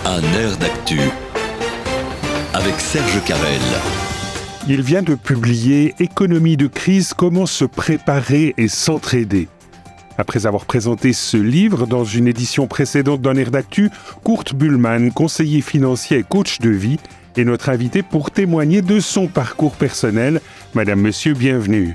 Un air d'actu avec Serge Carrel. Il vient de publier « Économie de crise, comment se préparer et s'entraider ». Après avoir présenté ce livre dans une édition précédente d'Un air d'actu, Kurt Buhlmann, conseiller financier et coach de vie, est notre invité pour témoigner de son parcours personnel. Madame, Monsieur, bienvenue.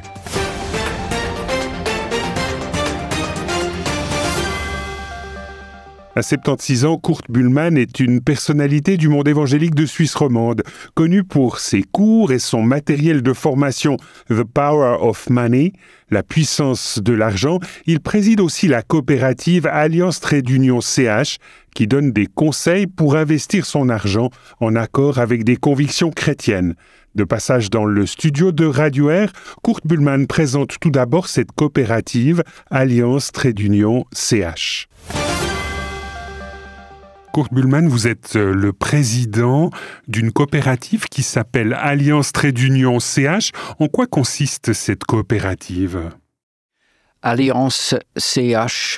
À 76 ans, Kurt Buhlmann est une personnalité du monde évangélique de Suisse romande, connu pour ses cours et son matériel de formation The Power of Money, la puissance de l'argent. Il préside aussi la coopérative Alliance Trade Union CH, qui donne des conseils pour investir son argent en accord avec des convictions chrétiennes. De passage dans le studio de Radio Air, Kurt Buhlmann présente tout d'abord cette coopérative Alliance Trade Union CH. Kurt Buhlmann, vous êtes le président d'une coopérative qui s'appelle Alliance Trade Union CH. En quoi consiste cette coopérative ? Alliance CH.ch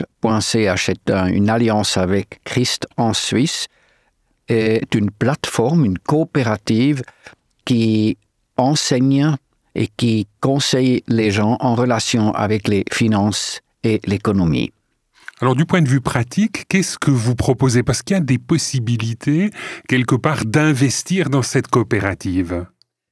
est une alliance avec Christ en Suisse, est une plateforme, une coopérative qui enseigne et qui conseille les gens en relation avec les finances et l'économie. Alors, du point de vue pratique, qu'est-ce que vous proposez ? Parce qu'il y a des possibilités, quelque part, d'investir dans cette coopérative.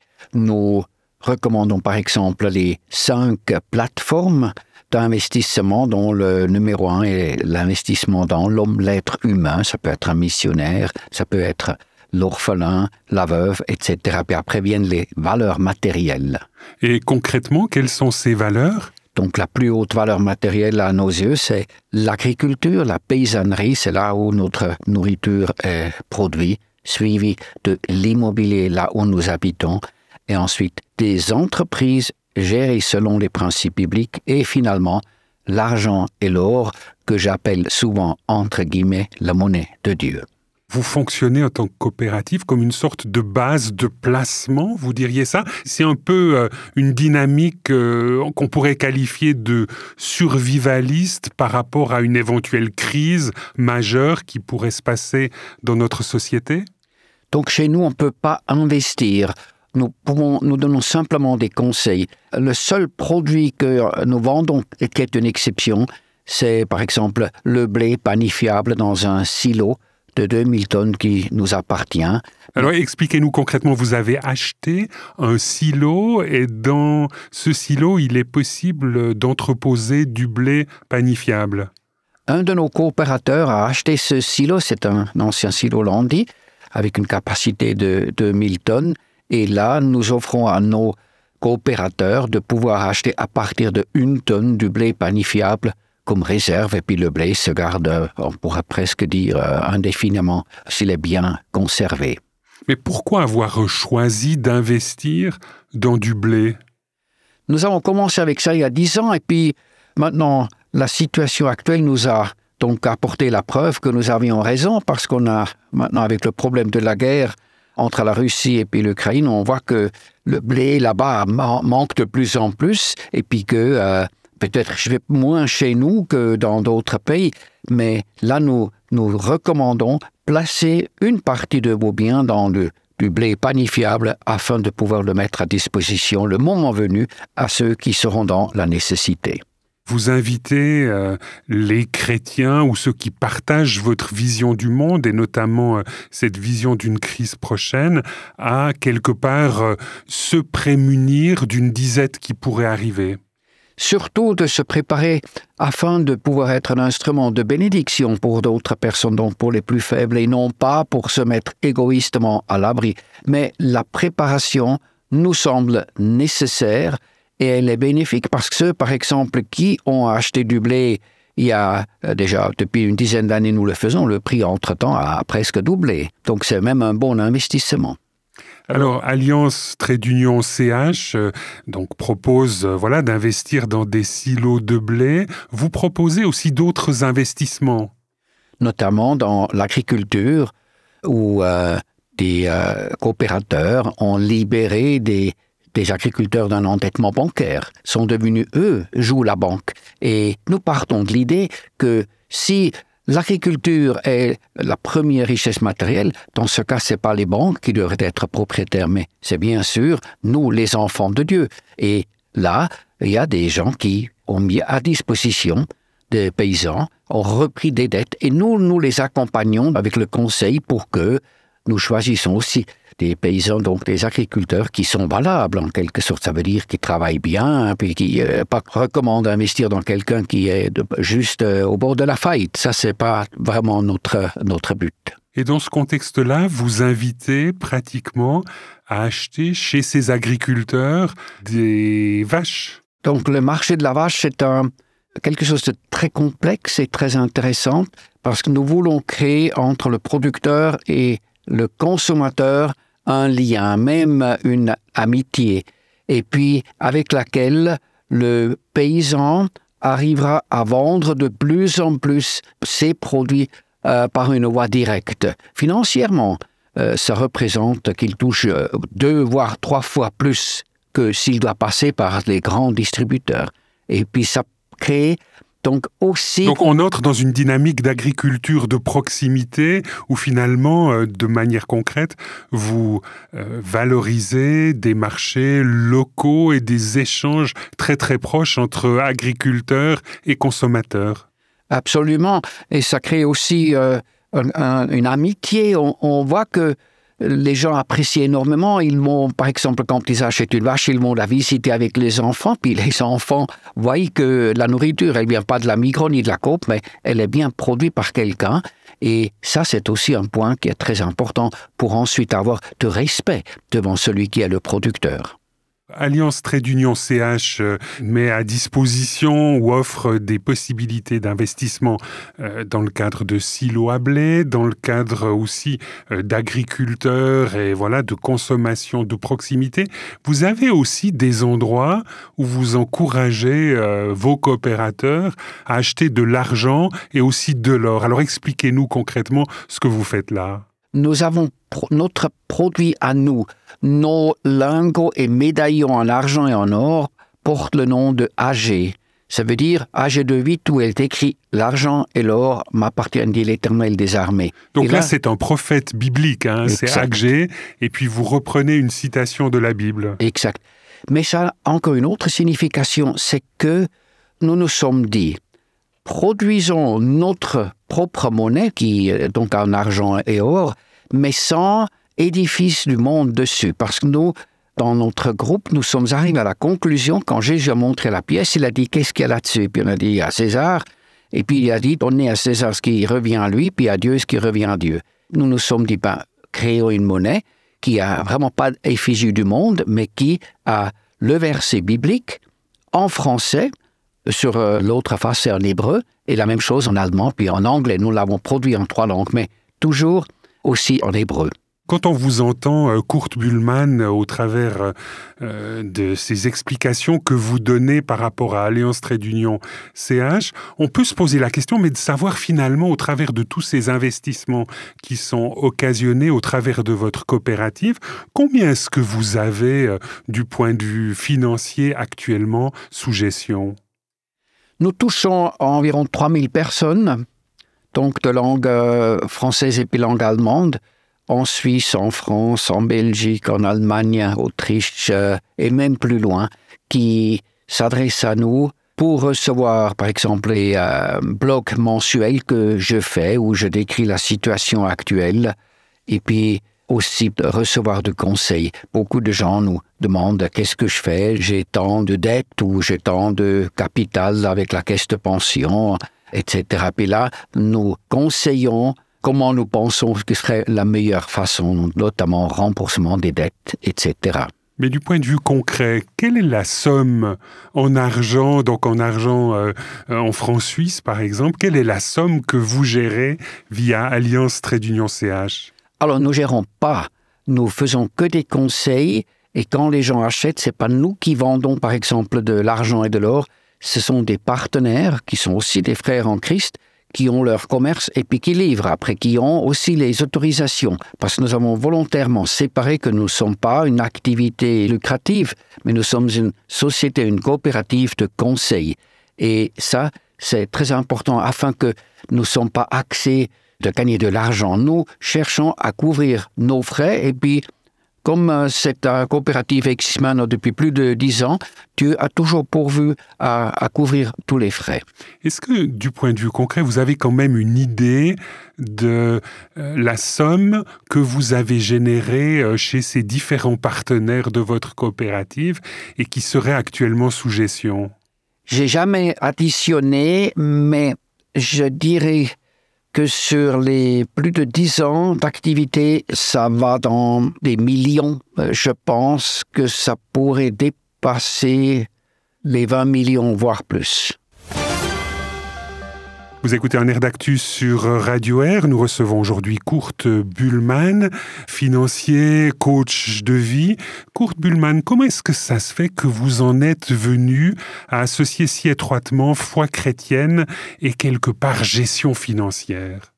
Nous recommandons, par exemple, les 5 plateformes d'investissement dont le numéro 1 est l'investissement dans l'homme, l'être humain. Ça peut être un missionnaire, ça peut être l'orphelin, la veuve, etc. Puis après viennent les valeurs matérielles. Et concrètement, quelles sont ces valeurs ? Donc la plus haute valeur matérielle à nos yeux, c'est l'agriculture, la paysannerie, c'est là où notre nourriture est produite, suivi de l'immobilier, là où nous habitons, et ensuite des entreprises gérées selon les principes bibliques, et finalement l'argent et l'or, que j'appelle souvent, entre guillemets, la monnaie de Dieu. Vous fonctionnez en tant que coopérative comme une sorte de base de placement, vous diriez ça ? C'est un peu une dynamique qu'on pourrait qualifier de survivaliste par rapport à une éventuelle crise majeure qui pourrait se passer dans notre société ? Donc chez nous, on ne peut pas investir. Nous donnons simplement des conseils. Le seul produit que nous vendons, qui est une exception, c'est par exemple le blé panifiable dans un silo de 2000 tonnes qui nous appartient. Alors expliquez-nous concrètement, vous avez acheté un silo et dans ce silo, il est possible d'entreposer du blé panifiable. Un de nos coopérateurs a acheté ce silo, c'est un ancien silo Landy, avec une capacité de 2000 tonnes. Et là, nous offrons à nos coopérateurs de pouvoir acheter à partir de 1 tonne du blé panifiable comme réserve, et puis le blé se garde, on pourrait presque dire, indéfiniment, s'il est bien conservé. Mais pourquoi avoir choisi d'investir dans du blé ? Nous avons commencé avec ça il y a 10 ans, et puis maintenant, la situation actuelle nous a donc apporté la preuve que nous avions raison, parce qu'on a maintenant, avec le problème de la guerre entre la Russie et puis l'Ukraine, on voit que le blé là-bas manque de plus en plus, et puis que peut-être je vais moins chez nous que dans d'autres pays, mais là, nous recommandons placer une partie de vos biens dans du blé panifiable afin de pouvoir le mettre à disposition le moment venu à ceux qui seront dans la nécessité. Vous invitez les chrétiens ou ceux qui partagent votre vision du monde, et notamment cette vision d'une crise prochaine, à quelque part se prémunir d'une disette qui pourrait arriver. Surtout de se préparer afin de pouvoir être un instrument de bénédiction pour d'autres personnes, donc pour les plus faibles, et non pas pour se mettre égoïstement à l'abri. Mais la préparation nous semble nécessaire et elle est bénéfique parce que ceux, par exemple, qui ont acheté du blé il y a déjà depuis une dizaine d'années, nous le faisons, le prix entre-temps a presque doublé. Donc c'est même un bon investissement. Alors, Alliance Trade Union CH donc propose d'investir dans des silos de blé. Vous proposez aussi d'autres investissements. Notamment dans l'agriculture, où des coopérateurs ont libéré des agriculteurs d'un endettement bancaire, sont devenus, eux, jouent la banque. Et nous partons de l'idée que si l'agriculture est la première richesse matérielle. Dans ce cas, ce n'est pas les banques qui devraient être propriétaires, mais c'est bien sûr nous, les enfants de Dieu. Et là, il y a des gens qui ont mis à disposition des paysans, ont repris des dettes, et nous les accompagnons avec le conseil pour que nous choisissons aussi des paysans, donc des agriculteurs qui sont valables en quelque sorte. Ça veut dire qu'ils travaillent bien, puis qui pas recommandent d'investir dans quelqu'un qui est juste au bord de la faillite. Ça, c'est pas vraiment notre but. Et dans ce contexte-là, vous invitez pratiquement à acheter chez ces agriculteurs des vaches. Donc le marché de la vache, c'est quelque chose de très complexe et très intéressant parce que nous voulons créer entre le producteur et le consommateur un lien, même une amitié, et puis avec laquelle le paysan arrivera à vendre de plus en plus ses produits par une voie directe. Financièrement, ça représente qu'il touche 2 voire 3 fois plus que s'il doit passer par les grands distributeurs. Et puis ça crée donc aussi... Donc on entre dans une dynamique d'agriculture de proximité où finalement, de manière concrète, vous valorisez des marchés locaux et des échanges très très proches entre agriculteurs et consommateurs. Absolument. Et ça crée aussi une amitié. On voit que les gens apprécient énormément. Ils vont, par exemple, quand ils achètent une vache, ils vont la visiter avec les enfants, puis les enfants voient que la nourriture, elle vient pas de la Migros ni de la Coop, mais elle est bien produite par quelqu'un. Et ça, c'est aussi un point qui est très important pour ensuite avoir de respect devant celui qui est le producteur. Alliance Trade Union CH met à disposition ou offre des possibilités d'investissement dans le cadre de silos à blé, dans le cadre aussi d'agriculteurs et voilà, de consommation de proximité. Vous avez aussi des endroits où vous encouragez vos coopérateurs à acheter de l'argent et aussi de l'or. Alors expliquez-nous concrètement ce que vous faites là. Nous avons notre produit à nous. Nos lingots et médaillons en argent et en or portent le nom de AG. Ça veut dire AG de 8 où il est écrit « L'argent et l'or m'appartiennent, dit l'Éternel des armées ». Donc là, c'est un prophète biblique, hein, c'est AG, et puis vous reprenez une citation de la Bible. Exact. Mais ça a encore une autre signification, c'est que nous nous sommes dit « Produisons notre propre monnaie, qui est donc en argent et or, mais sans édifice du monde dessus. » Parce que nous, dans notre groupe, nous sommes arrivés à la conclusion, quand Jésus a montré la pièce, il a dit « Qu'est-ce qu'il y a là-dessus ?» Puis on a dit « À César ». Et puis il a dit « Donnez à César ce qui revient à lui, puis à Dieu ce qui revient à Dieu. » Nous nous sommes dit « Créons une monnaie qui a vraiment pas d'effigie du monde, mais qui a le verset biblique en français, sur l'autre face, c'est en hébreu, et la même chose en allemand, puis en anglais. Nous l'avons produit en 3 langues, mais toujours aussi en hébreu. Quand on vous entend, Kurt Buhlmann, au travers de ces explications que vous donnez par rapport à Alliance Trade Union CH, on peut se poser la question, mais de savoir finalement, au travers de tous ces investissements qui sont occasionnés au travers de votre coopérative, combien est-ce que vous avez, du point de vue financier, actuellement sous gestion ? Nous touchons environ 3000 personnes, donc de langue française et puis langue allemande, en Suisse, en France, en Belgique, en Allemagne, Autriche et même plus loin, qui s'adressent à nous pour recevoir, par exemple, les blogs mensuels que je fais, où je décris la situation actuelle, et puis aussi recevoir de conseils. Beaucoup de gens nous demandent qu'est-ce que je fais, j'ai tant de dettes ou j'ai tant de capital avec la caisse de pension, etc. Puis là, nous conseillons comment nous pensons que serait la meilleure façon, notamment remboursement des dettes, etc. Mais du point de vue concret, quelle est la somme en argent, donc en argent en francs suisses par exemple, quelle est la somme que vous gérez via Alliance Trade Union CH ? Alors nous ne gérons pas, nous faisons que des conseils et quand les gens achètent, ce n'est pas nous qui vendons par exemple de l'argent et de l'or, ce sont des partenaires qui sont aussi des frères en Christ qui ont leur commerce et puis qui livrent après, qui ont aussi les autorisations. Parce que nous avons volontairement séparé que nous ne sommes pas une activité lucrative, mais nous sommes une société, une coopérative de conseil. Et ça, c'est très important afin que nous ne sommes pas axés de gagner de l'argent. Nous cherchons à couvrir nos frais et puis, comme c'est un coopérative existe maintenant depuis plus de 10 ans, Dieu a toujours pourvu à couvrir tous les frais. Est-ce que, du point de vue concret, vous avez quand même une idée de la somme que vous avez générée chez ces différents partenaires de votre coopérative et qui seraient actuellement sous gestion? J'ai jamais additionné, mais je dirais que sur les plus de 10 ans d'activité, ça va dans des millions. Je pense que ça pourrait dépasser les 20 millions, voire plus. Vous écoutez un air d'actu sur Radio Air. Nous recevons aujourd'hui Kurt Buhlmann, financier, coach de vie. Kurt Buhlmann, comment est-ce que ça se fait que vous en êtes venu à associer si étroitement foi chrétienne et quelque part gestion financière?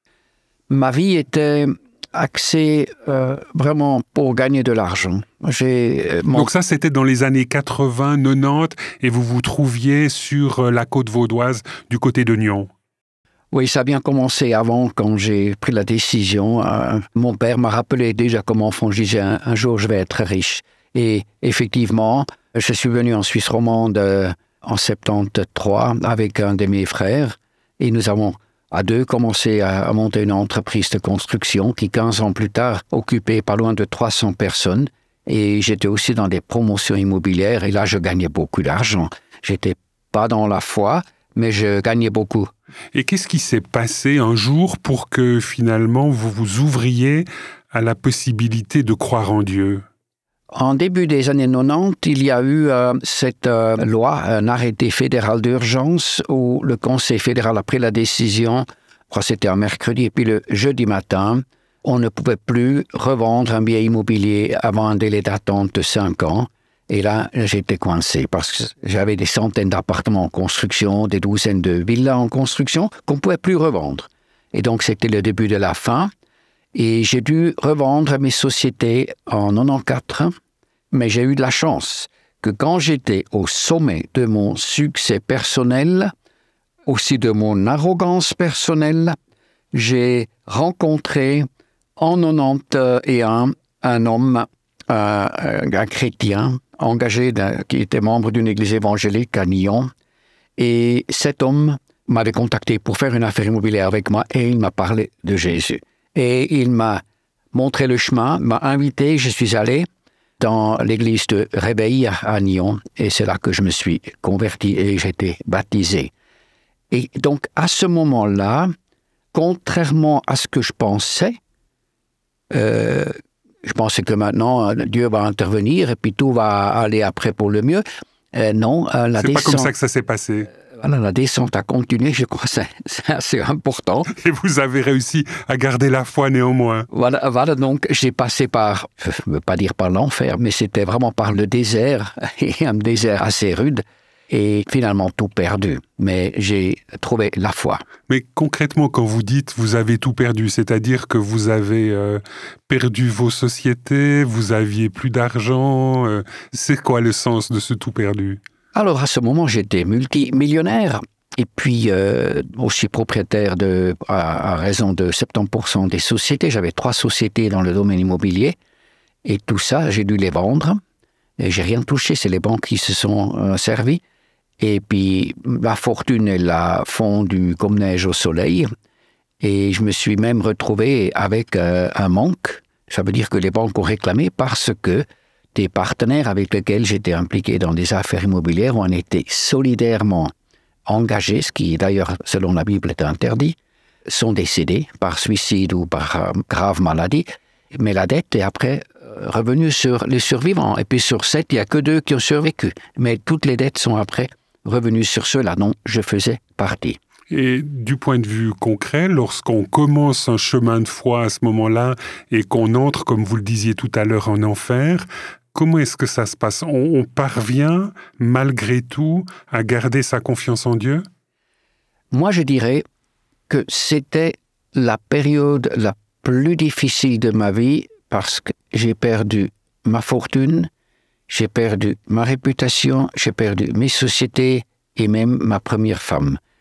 Ma vie était axée vraiment pour gagner de l'argent. Donc ça, c'était dans les années 80, 90, et vous vous trouviez sur la côte vaudoise du côté de Nyon. Oui, ça a bien commencé avant, quand j'ai pris la décision. Mon père m'a rappelé déjà comme enfant, je disais un jour je vais être riche. Et effectivement, je suis venu en Suisse romande en 73 avec un de mes frères, et nous avons à deux commencé à monter une entreprise de construction qui, 15 ans plus tard, occupait pas loin de 300 personnes. Et j'étais aussi dans des promotions immobilières, et là, je gagnais beaucoup d'argent. J'étais pas dans la foi, mais je gagnais beaucoup. Et qu'est-ce qui s'est passé un jour pour que, finalement, vous vous ouvriez à la possibilité de croire en Dieu? En début des années 90, il y a eu cette loi, un arrêté fédéral d'urgence, où le Conseil fédéral a pris la décision, je crois que c'était un mercredi, et puis le jeudi matin, on ne pouvait plus revendre un bien immobilier avant un délai d'attente de 5 ans. Et là, j'étais coincé parce que j'avais des centaines d'appartements en construction, des douzaines de villas en construction qu'on ne pouvait plus revendre. Et donc, c'était le début de la fin. Et j'ai dû revendre mes sociétés en 94, mais j'ai eu de la chance que quand j'étais au sommet de mon succès personnel, aussi de mon arrogance personnelle, j'ai rencontré en 91 un homme, un chrétien engagé qui était membre d'une église évangélique à Nyon. Et cet homme m'avait contacté pour faire une affaire immobilière avec moi et il m'a parlé de Jésus. Et il m'a montré le chemin, m'a invité, je suis allé dans l'église de Réveil à Nyon et c'est là que je me suis converti et j'ai été baptisé. Et donc à ce moment-là, contrairement à ce que je pensais que maintenant Dieu va intervenir et puis tout va aller après pour le mieux. Non, la descente... C'est pas comme ça que ça s'est passé. La descente a continué, je crois que c'est assez important. Et vous avez réussi à garder la foi néanmoins. Voilà, donc j'ai passé par, je ne veux pas dire par l'enfer, mais c'était vraiment par le désert, et un désert assez rude, et finalement tout perdu. Mais j'ai trouvé la foi. Mais concrètement, quand vous dites vous avez tout perdu, c'est-à-dire que vous avez perdu vos sociétés, vous aviez plus d'argent, c'est quoi le sens de ce tout perdu ? Alors à ce moment, j'étais multimillionnaire et puis aussi propriétaire à raison de 70% des sociétés. J'avais 3 sociétés dans le domaine immobilier et tout ça, j'ai dû les vendre et j'ai rien touché. C'est les banques qui se sont servies. Et puis la fortune, elle a fondu comme neige au soleil et je me suis même retrouvé avec un manque. Ça veut dire que les banques ont réclamé parce que des partenaires avec lesquels j'étais impliqué dans des affaires immobilières ont été solidairement engagés, ce qui d'ailleurs, selon la Bible, est interdit, sont décédés par suicide ou par grave maladie. Mais la dette est après revenue sur les survivants. Et puis sur 7, il n'y a que 2 qui ont survécu. Mais toutes les dettes sont après revenues sur ceux-là dont je faisais partie. Et du point de vue concret, lorsqu'on commence un chemin de foi à ce moment-là et qu'on entre, comme vous le disiez tout à l'heure, en enfer, comment est-ce que ça se passe ? On parvient, malgré tout, à garder sa confiance en Dieu ? Moi, je dirais que c'était la période la plus difficile de ma vie parce que j'ai perdu ma fortune, j'ai perdu ma réputation, j'ai perdu mes sociétés et même ma première femme.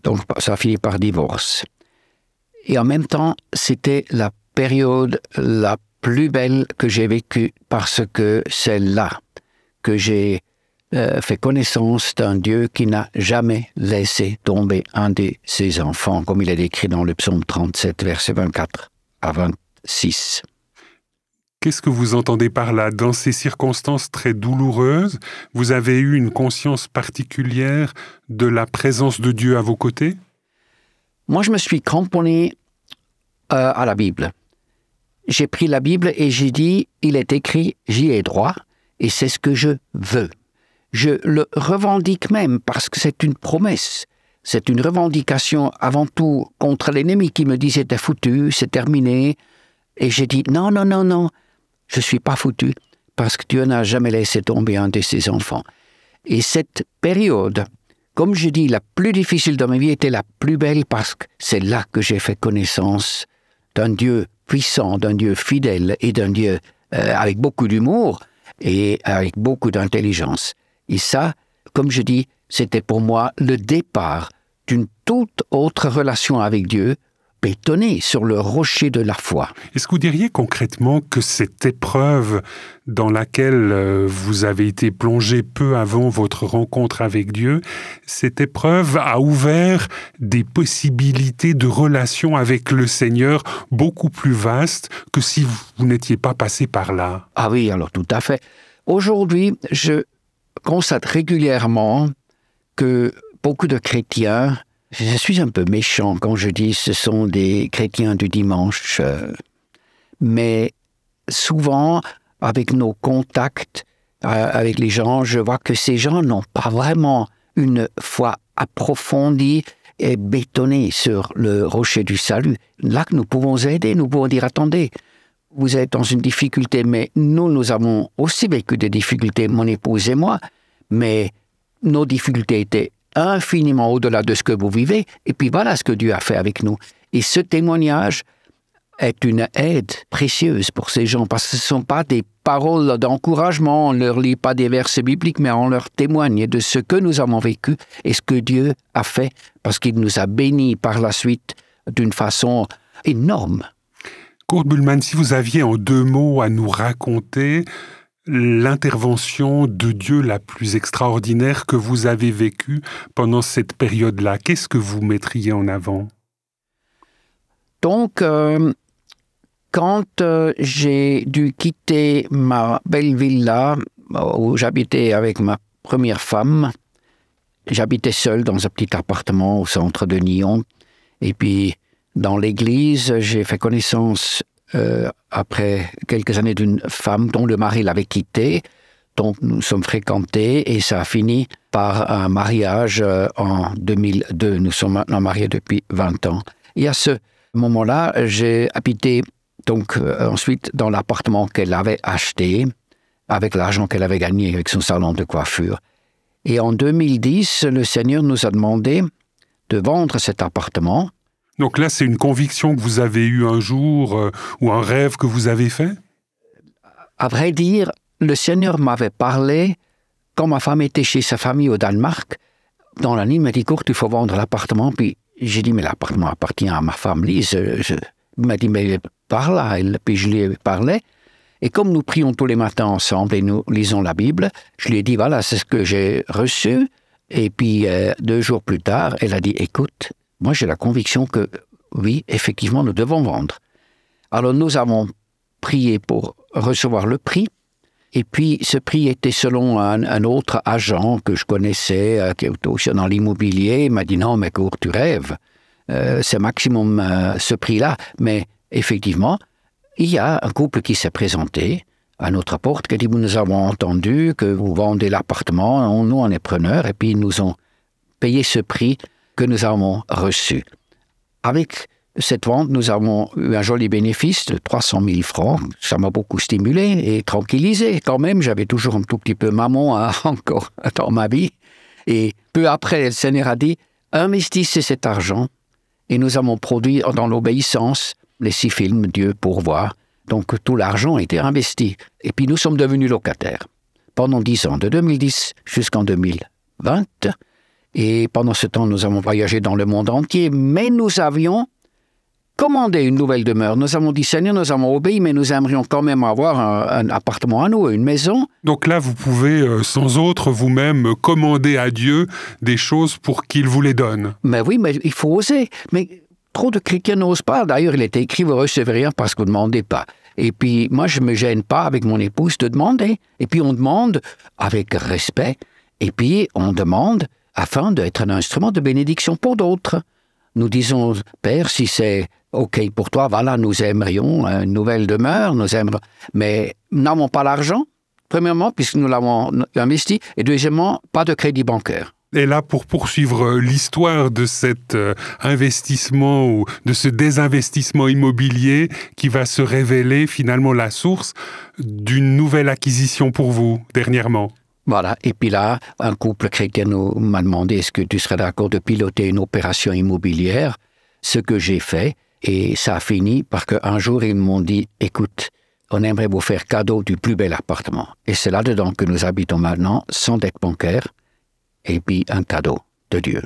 Donc ça a fini par divorce. Et en même temps, c'était la période la plus belle que j'ai vécue parce que c'est là que j'ai fait connaissance d'un Dieu qui n'a jamais laissé tomber un de ses enfants, comme il est décrit dans le psaume 37, versets 24 à 26. Qu'est-ce que vous entendez par là? Dans ces circonstances très douloureuses, vous avez eu une conscience particulière de la présence de Dieu à vos côtés? Moi, je me suis cramponné à la Bible. J'ai pris la Bible et j'ai dit, il est écrit, j'y ai droit, et c'est ce que je veux. Je le revendique même parce que c'est une promesse. C'est une revendication avant tout contre l'ennemi qui me disait « t'es foutu, c'est terminé ». Et j'ai dit « non, je ne suis pas foutu parce que Dieu n'a jamais laissé tomber un de ses enfants ». Et cette période, comme je dis, la plus difficile de ma vie était la plus belle parce que c'est là que j'ai fait connaissance d'un Dieu puissant, d'un Dieu fidèle et d'un Dieu avec beaucoup d'humour et avec beaucoup d'intelligence. Et ça, comme je dis, c'était pour moi le départ d'une toute autre relation avec Dieu, bétonnée sur le rocher de la foi. Est-ce que vous diriez concrètement que cette épreuve dans laquelle vous avez été plongé peu avant votre rencontre avec Dieu, cette épreuve a ouvert des possibilités de relation avec le Seigneur beaucoup plus vastes que si vous n'étiez pas passé par là? Ah oui, alors tout à fait. Aujourd'hui, je constate régulièrement que beaucoup de chrétiens, je suis un peu méchant quand je dis ce sont des chrétiens du dimanche, mais souvent, avec nos contacts avec les gens, je vois que ces gens n'ont pas vraiment une foi approfondie et bétonnée sur le rocher du salut. Là que nous pouvons aider, nous pouvons dire « Attendez, vous êtes dans une difficulté, mais nous avons aussi vécu des difficultés, mon épouse et moi, mais nos difficultés étaient infiniment au-delà de ce que vous vivez, et puis voilà ce que Dieu a fait avec nous. » Et ce témoignage est une aide précieuse pour ces gens, parce que ce ne sont pas des paroles d'encouragement, on ne leur lit pas des versets bibliques, mais on leur témoigne de ce que nous avons vécu et ce que Dieu a fait, parce qu'il nous a bénis par la suite d'une façon énorme. Kurt Buhlmann, si vous aviez en 2 mots à nous raconter l'intervention de Dieu la plus extraordinaire que vous avez vécue pendant cette période-là, qu'est-ce que vous mettriez en avant? Donc, quand j'ai dû quitter ma belle villa où j'habitais avec ma première femme, j'habitais seul dans un petit appartement au centre de Nyon, et puis dans l'église, j'ai fait connaissance après quelques années d'une femme dont le mari l'avait quittée, dont nous sommes fréquentés, et ça a fini par un mariage en 2002. Nous sommes maintenant mariés depuis 20 ans. Et à ce moment-là, j'ai habité donc ensuite dans l'appartement qu'elle avait acheté, avec l'argent qu'elle avait gagné avec son salon de coiffure. Et en 2010, le Seigneur nous a demandé de vendre cet appartement. Donc là, c'est une conviction que vous avez eue un jour ou un rêve que vous avez fait? À vrai dire, le Seigneur m'avait parlé quand ma femme était chez sa famille au Danemark. Dans la nuit, il m'a dit « Kurt, il faut vendre l'appartement. » Puis j'ai dit « Mais l'appartement appartient à ma femme Lise. » Il m'a dit « Mais parle-là. » Puis je lui ai parlé. Et comme nous prions tous les matins ensemble et nous lisons la Bible, je lui ai dit « Voilà, c'est ce que j'ai reçu. » Et puis 2 jours plus tard, elle a dit « Écoute, moi, j'ai la conviction que, oui, effectivement, nous devons vendre. » Alors, nous avons prié pour recevoir le prix. Et puis, ce prix était selon un autre agent que je connaissais, qui était aussi dans l'immobilier. Il m'a dit « Non, mais Kurt, tu rêves. C'est maximum ce prix-là. » Mais effectivement, il y a un couple qui s'est présenté à notre porte, qui a dit « Nous avons entendu que vous vendez l'appartement. Nous, on est preneurs. » Et puis, ils nous ont payé ce prix que nous avons reçu. Avec cette vente, nous avons eu un joli bénéfice de 300 000 francs. Ça m'a beaucoup stimulé et tranquillisé. Quand même, j'avais toujours un tout petit peu maman encore dans ma vie. Et peu après, le Seigneur a dit « Investissez cet argent. » Et nous avons produit dans l'obéissance les 6 films « Dieu pourvoit ». Donc tout l'argent a été investi. Et puis nous sommes devenus locataires pendant 10 ans, de 2010 jusqu'en 2020. Et pendant ce temps, nous avons voyagé dans le monde entier, mais nous avions commandé une nouvelle demeure. Nous avons dit, Seigneur, nous avons obéi, mais nous aimerions quand même avoir un appartement à nous, une maison. Donc là, vous pouvez, sans autre, vous-même commander à Dieu des choses pour qu'il vous les donne. Mais oui, mais il faut oser. Mais trop de chrétiens n'osent pas. D'ailleurs, il était écrit, vous ne recevez rien parce que vous ne demandez pas. Et puis, moi, je ne me gêne pas avec mon épouse de demander. Et puis, on demande avec respect. Et puis, on demande afin d'être un instrument de bénédiction pour d'autres. Nous disons, Père, si c'est OK pour toi, voilà, nous aimerions une nouvelle demeure, mais nous n'avons pas l'argent, premièrement, puisque nous l'avons investi, et deuxièmement, pas de crédit bancaire. Et là, pour poursuivre l'histoire de cet investissement ou de ce désinvestissement immobilier qui va se révéler finalement la source d'une nouvelle acquisition pour vous, dernièrement. Voilà, et puis là, un couple chrétien m'a demandé est-ce que tu serais d'accord de piloter une opération immobilière, ce que j'ai fait, et ça a fini par qu'un jour ils m'ont dit écoute, on aimerait vous faire cadeau du plus bel appartement. Et c'est là-dedans que nous habitons maintenant, sans dette bancaire, et puis un cadeau de Dieu.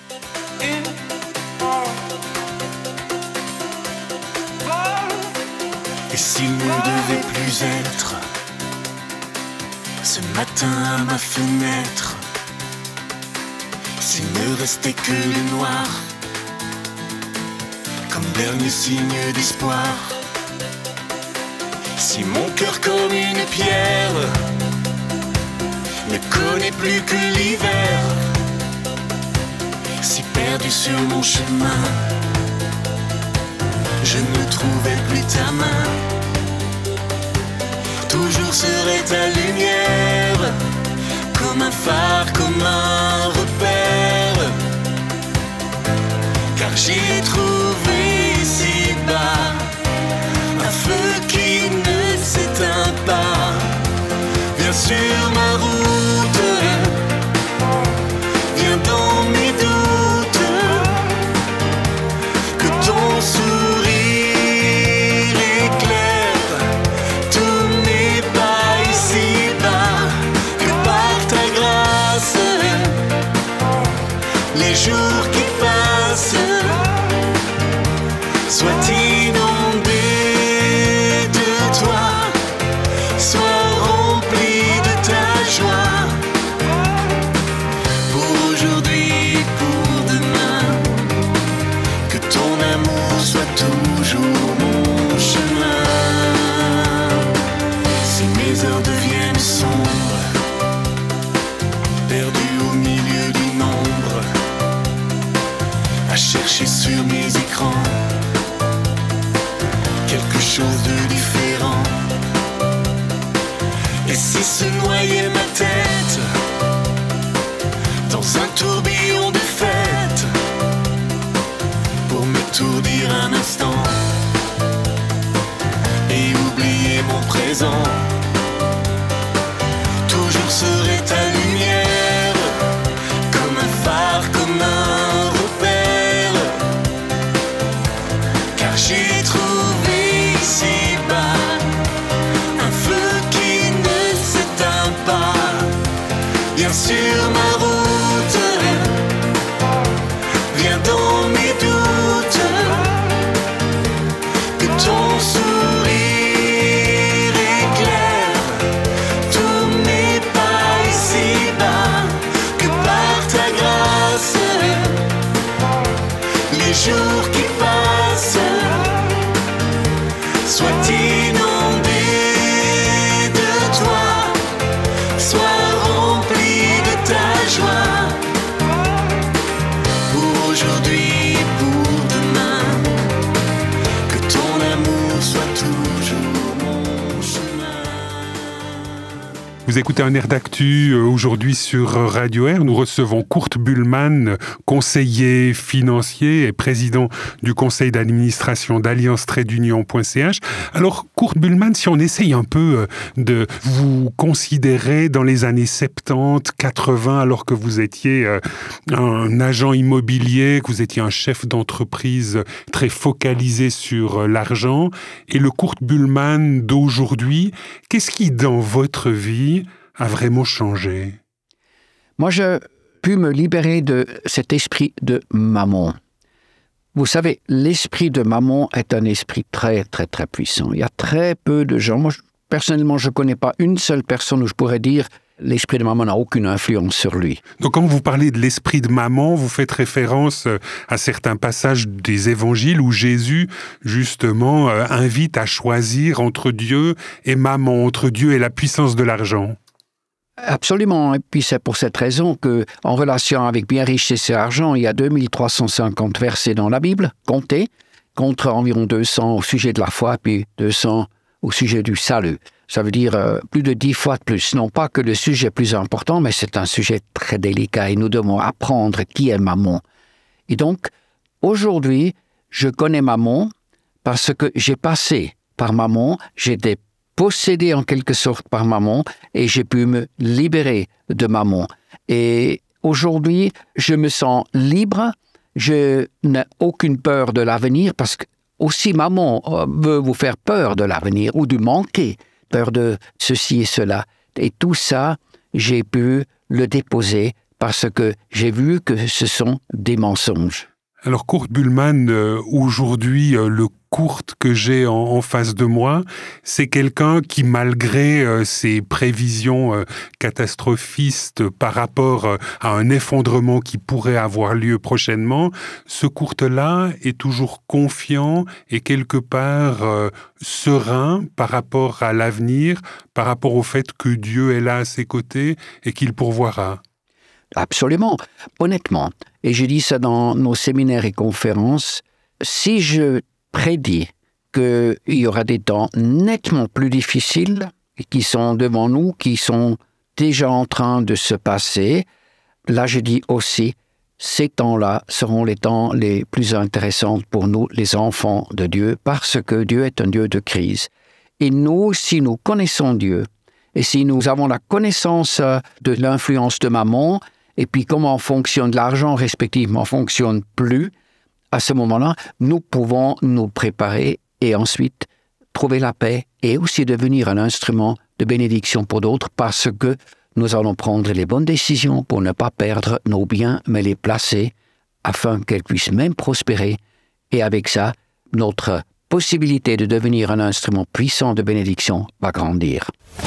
Et s'il ne devait plus être ce matin à ma fenêtre, s'il ne restait que le noir comme dernier signe d'espoir, si mon cœur comme une pierre ne connaît plus que l'hiver, si perdu sur mon chemin je ne trouvais plus ta main, toujours serait ta lumière, comme un phare, comme un repère. Car j'ai trouvé ici-bas un feu qui ne s'éteint pas. Bien sûr ma route vient dans mes doutes, que ton sourire les jours qui passent soient inondés de toi, soient remplis de ta joie, pour aujourd'hui et pour demain, que ton amour soit toujours mon chemin. Si mes heures deviennent sombres, perdues au milieu du nombre, à chercher sur mes écrans quelque chose de différent. Et si se noyait ma tête dans un tourbillon de fête, pour m'étourdir un instant et oublier mon présent, toujours serait ta lumière, comme un phare, comme un repère. Car j'ai trouvé ici-bas un feu qui ne s'éteint pas. Bien sûr ma route vient dans mes doutes, que ton sourire éclaire tous mes pas ici-bas, que par ta grâce les jours qui passent soient inondés de toi, soient remplis de ta joie, pour aujourd'hui et pour demain, que ton amour soit toujours mon chemin. Vous écoutez un air d'actu aujourd'hui sur Radio Air. Nous recevons Kurt Buhlmann, conseiller financier et président du conseil d'administration d'alliance-union.ch. Alors, Kurt Buhlmann, si on essaye un peu de vous considérer dans les années 70, 80, alors que vous étiez un agent immobilier, que vous étiez un chef d'entreprise très focalisé sur l'argent, et le Kurt Buhlmann d'aujourd'hui, qu'est-ce qui, dans votre vie, a vraiment changé? Moi, je pu me libérer de cet esprit de mammon. Vous savez, l'esprit de mammon est un esprit très, très, très puissant. Il y a très peu de gens. Moi, personnellement, je ne connais pas une seule personne où je pourrais dire l'esprit de mammon n'a aucune influence sur lui. Donc quand vous parlez de l'esprit de maman, vous faites référence à certains passages des évangiles où Jésus, justement, invite à choisir entre Dieu et maman, entre Dieu et la puissance de l'argent. Absolument. Et puis c'est pour cette raison que, en relation avec bien richesse et argent, il y a 2350 versets dans la Bible, comptés, contre environ 200 au sujet de la foi, puis 200 au sujet du salut. Ça veut dire plus de 10 fois de plus. Non pas que le sujet est plus important, mais c'est un sujet très délicat et nous devons apprendre qui est mammon. Et donc, aujourd'hui, je connais mammon parce que j'ai passé par mammon, j'étais possédé en quelque sorte par mammon et j'ai pu me libérer de mammon. Et aujourd'hui, je me sens libre, je n'ai aucune peur de l'avenir parce que aussi mammon veut vous faire peur de l'avenir ou de manquer, peur de ceci et cela. Et tout ça, j'ai pu le déposer parce que j'ai vu que ce sont des mensonges. Alors Kurt Buhlmann, aujourd'hui, le Kurt que j'ai en face de moi, c'est quelqu'un qui, malgré ses prévisions catastrophistes par rapport à un effondrement qui pourrait avoir lieu prochainement, ce Kurt-là est toujours confiant et quelque part serein par rapport à l'avenir, par rapport au fait que Dieu est là à ses côtés et qu'il pourvoira. Absolument, honnêtement. Et je dis ça dans nos séminaires et conférences. Si je prédis qu'il y aura des temps nettement plus difficiles qui sont devant nous, qui sont déjà en train de se passer, là je dis aussi, ces temps-là seront les temps les plus intéressants pour nous, les enfants de Dieu, parce que Dieu est un Dieu de crise. Et nous, si nous connaissons Dieu, et si nous avons la connaissance de l'influence de mammon, et puis comment fonctionne l'argent, respectivement, fonctionne plus, à ce moment-là, nous pouvons nous préparer et ensuite trouver la paix et aussi devenir un instrument de bénédiction pour d'autres parce que nous allons prendre les bonnes décisions pour ne pas perdre nos biens, mais les placer afin qu'elles puissent même prospérer. Et avec ça, notre possibilité de devenir un instrument puissant de bénédiction va grandir.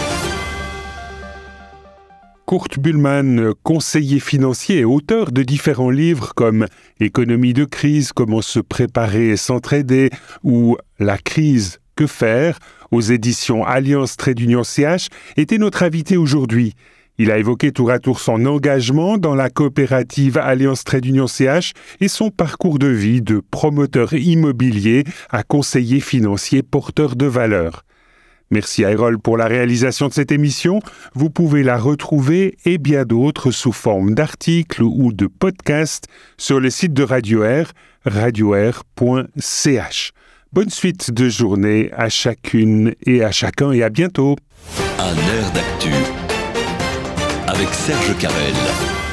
Kurt Buhlmann, conseiller financier et auteur de différents livres comme Économie de crise, comment se préparer et s'entraider ou La crise, que faire aux éditions Alliance Trait d'Union CH, était notre invité aujourd'hui. Il a évoqué tour à tour son engagement dans la coopérative Alliance Trait d'Union CH et son parcours de vie de promoteur immobilier à conseiller financier porteur de valeurs. Merci à Erol pour la réalisation de cette émission. Vous pouvez la retrouver et bien d'autres sous forme d'articles ou de podcasts sur le site de Radio Air, radioair.ch. Bonne suite de journée à chacune et à chacun et à bientôt. Un air d'actu avec Serge Carrel.